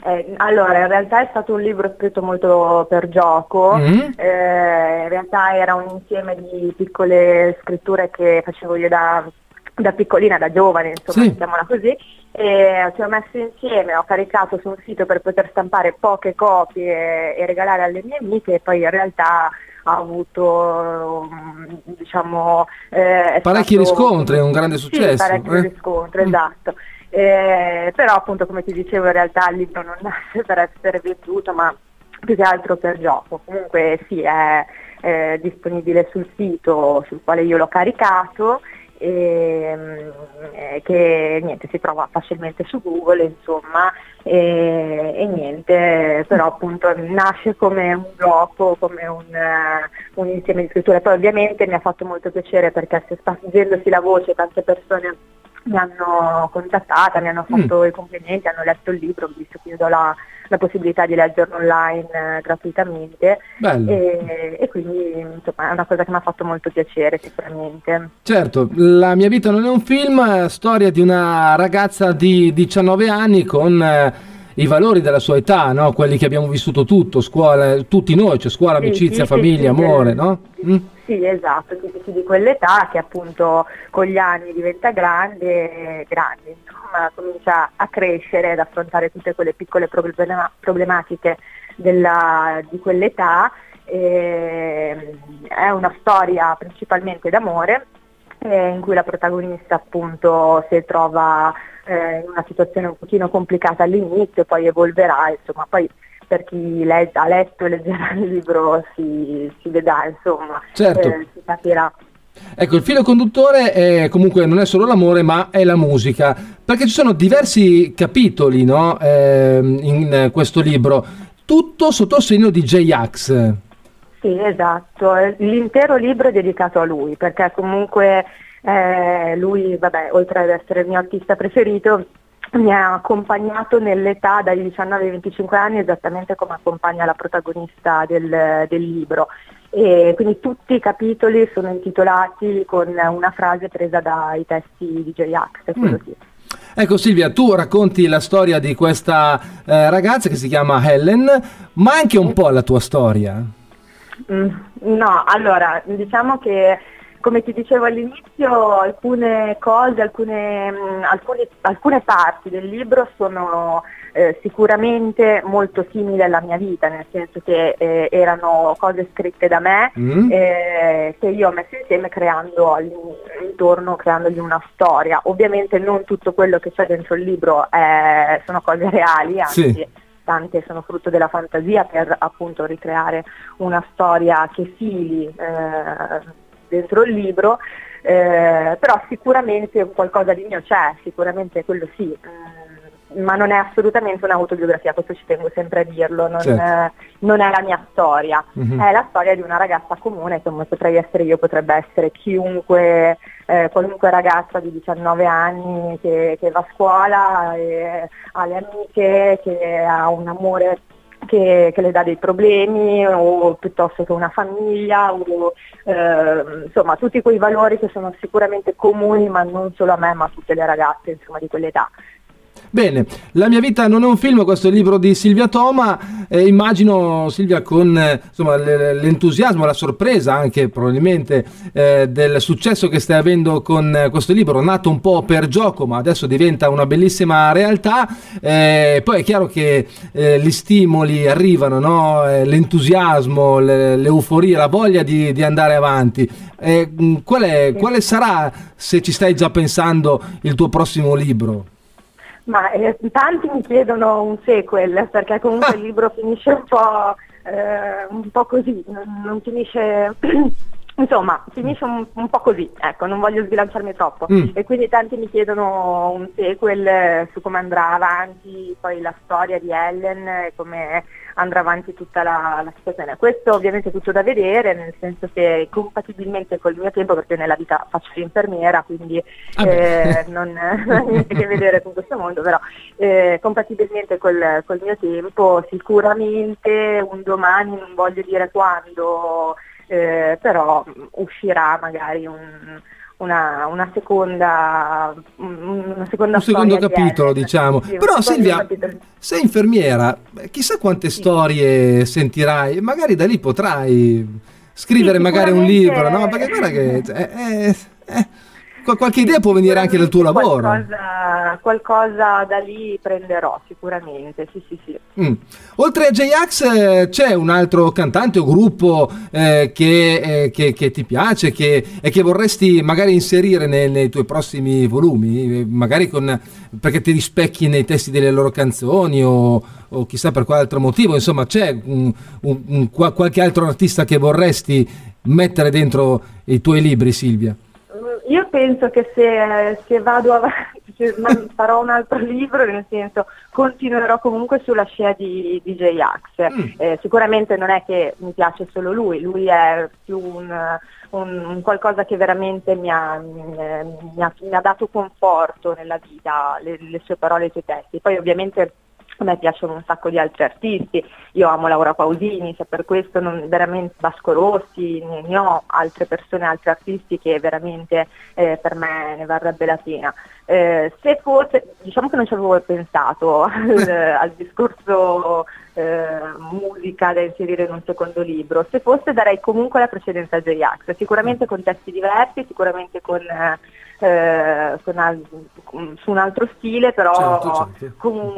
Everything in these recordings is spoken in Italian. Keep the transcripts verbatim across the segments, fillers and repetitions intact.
Eh, allora, in realtà è stato un libro scritto molto per gioco, Mm? eh, in realtà era un insieme di piccole scritture che facevo io da, da piccolina, da giovane, insomma, Sì. mettiamola così, e che ho messo insieme, ho caricato su un sito per poter stampare poche copie e regalare alle mie amiche e poi in realtà ha avuto, mm, diciamo, eh, è Parecchi stato riscontri, un grande sì, successo. parecchio Eh? riscontro, Mm. esatto. Eh, però appunto come ti dicevo in realtà il libro non nasce per essere venduto ma più che altro per gioco. Comunque sì, è, è disponibile sul sito sul quale io l'ho caricato e eh, che niente si trova facilmente su Google, insomma, e, e niente, però appunto nasce come un gioco, come un, eh, un insieme di scritture. Poi ovviamente mi ha fatto molto piacere perché si sta spargendosi la voce, tante persone mi hanno contattata, mi hanno Mm. fatto i complimenti, hanno letto il libro, visto che io do la, la possibilità di leggerlo online eh, gratuitamente Bello. e, e quindi insomma è una cosa che mi ha fatto molto piacere sicuramente. Certo, La mia vita non è un film, eh, storia di una ragazza di diciannove anni con eh, i valori della sua età, no? Quelli che abbiamo vissuto tutto, scuola, tutti noi, cioè scuola, Sì, amicizia, tipici famiglia, amore, del... no? Mm? Sì, esatto, tipici di quell'età che appunto con gli anni diventa grande, grande, insomma, comincia a crescere, ad affrontare tutte quelle piccole problema- problematiche della- di quell'età. E, è una storia principalmente d'amore, eh, in cui la protagonista appunto si trova eh, in una situazione un pochino complicata all'inizio, poi evolverà, insomma, poi per chi le- ha letto e leggerà il libro si, si vedrà, insomma, Certo. eh, si capirà. Ecco, il filo conduttore è comunque non è solo l'amore, ma è la musica, perché ci sono diversi capitoli, no? Ehm, in questo libro, tutto sotto il segno di J-Ax. Sì, esatto, l'intero libro è dedicato a lui, perché comunque eh, lui, vabbè, oltre ad essere il mio artista preferito, mi ha accompagnato nell'età dai diciannove ai venticinque anni, esattamente come accompagna la protagonista del, del libro. E quindi tutti i capitoli sono intitolati con una frase presa dai testi di J-Ax, Mm. quello sì. Ecco Silvia, tu racconti la storia di questa eh, ragazza che si chiama Helen, ma anche un po' la tua storia. Mm, No, allora, diciamo che come ti dicevo all'inizio, alcune cose, alcune, mm, alcune, alcune parti del libro sono eh, sicuramente molto simili alla mia vita, nel senso che eh, erano cose scritte da me, Mm? eh, che io ho messo insieme creando all'in- intorno, creandogli una storia. Ovviamente non tutto quello che c'è dentro il libro è- sono cose reali, Sì. anzi tante sono frutto della fantasia per appunto ricreare una storia che fili eh, dentro il libro, eh, però sicuramente qualcosa di mio c'è, sicuramente quello sì, mm, ma non è assolutamente un'autobiografia, questo ci tengo sempre a dirlo, non, Certo. eh, non è la mia storia, Mhm. è la storia di una ragazza comune, come potrei essere io, potrebbe essere chiunque, eh, qualunque ragazza di diciannove anni che, che va a scuola, e ha le amiche, che ha un amore che, che le dà dei problemi, o piuttosto che una famiglia, o eh, insomma tutti quei valori che sono sicuramente comuni, ma non solo a me, ma a tutte le ragazze insomma di quell'età. Bene, La mia vita non è un film, questo è il libro di Silvia Toma, eh, immagino Silvia con eh, insomma, l- l'entusiasmo, la sorpresa anche probabilmente eh, del successo che stai avendo con eh, questo libro, nato un po' per gioco ma adesso diventa una bellissima realtà, eh, poi è chiaro che eh, gli stimoli arrivano, no? Eh, l'entusiasmo, le- l'euforia, la voglia di, di andare avanti. Eh, mh, qual è- Sì. quale sarà, se ci stai già pensando, il tuo prossimo libro? Ma eh, tanti mi chiedono un sequel, perché comunque il libro finisce un po', eh, un po' così, non, non finisce, insomma, finisce un, un po' così, ecco, non voglio sbilanciarmi troppo. Mm. E quindi tanti mi chiedono un sequel eh, su come andrà avanti poi la storia di Ellen e come andrà avanti tutta la, la situazione. Questo ovviamente è tutto da vedere, nel senso che compatibilmente col mio tempo, perché io nella vita faccio l'infermiera, quindi Ah beh. eh, non non ha niente a che vedere con questo mondo, però eh, compatibilmente col, col mio tempo sicuramente un domani, non voglio dire quando, eh, però uscirà magari un, una, una seconda una seconda un secondo storia capitolo, di diciamo. sì, Però Silvia, capitolo. sei infermiera, chissà quante Sì. storie sentirai, magari da lì potrai scrivere Sì, magari un sicuramente libro, no? Perché guarda che eh, eh, eh, qualche idea sì, può venire anche dal tuo lavoro. Qualcosa, qualcosa da lì prenderò sicuramente, sì sì sì. Mm. Oltre a J-Ax eh, c'è un altro cantante o gruppo eh, che, eh, che, che ti piace che, e che vorresti magari inserire nei, nei tuoi prossimi volumi, eh, magari con, perché ti rispecchi nei testi delle loro canzoni o, o chissà per quale altro motivo, insomma c'è un, un, un, qualche altro artista che vorresti mettere dentro i tuoi libri, Silvia? Io penso che se, se vado avanti, se farò un altro libro, nel senso continuerò comunque sulla scia di, di J-Ax. Mm. Eh, sicuramente non è che mi piace solo lui, lui è più un, un, un qualcosa che veramente mi ha, mi, ha, mi ha dato conforto nella vita, le, le sue parole e i suoi testi. Poi ovviamente a me piacciono un sacco di altri artisti, io amo Laura Pausini, se per questo non, veramente Vasco Rossi, ne, ne ho altre persone, altri artisti che veramente eh, per me ne varrebbe la pena. Eh, se fosse, diciamo che non ci avevo pensato al, al discorso eh, musica da inserire in un secondo libro, se fosse darei comunque la precedenza a J-Ax, sicuramente con testi diversi, sicuramente con... Eh, Eh, con al- su un altro stile, però Certo, certo.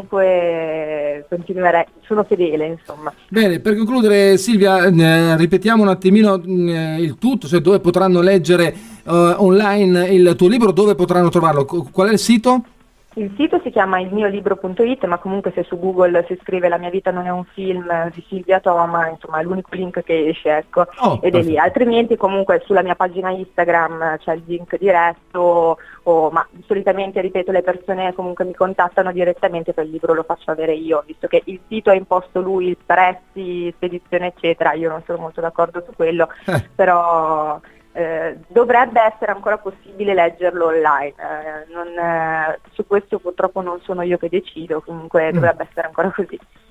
comunque continuerei, sono fedele insomma. Bene, per concludere Silvia, eh, ripetiamo un attimino eh, il tutto, cioè dove potranno leggere eh, online il tuo libro, dove potranno trovarlo, qual è il sito? Il sito si chiama il mio libro punto it, ma comunque se su Google si scrive La mia vita non è un film di Silvia Toma, insomma è l'unico link che esce, ecco, Oh, ed è lì. perfetto. Altrimenti comunque sulla mia pagina Instagram c'è il link diretto, o, ma solitamente, ripeto, le persone comunque mi contattano direttamente, per il libro lo faccio avere io, visto che il sito ha imposto lui prezzi, spedizione eccetera, io non sono molto d'accordo su quello, Eh. però... Eh, dovrebbe essere ancora possibile leggerlo online, eh, non, eh, su questo purtroppo non sono io che decido, comunque Mm. dovrebbe essere ancora così.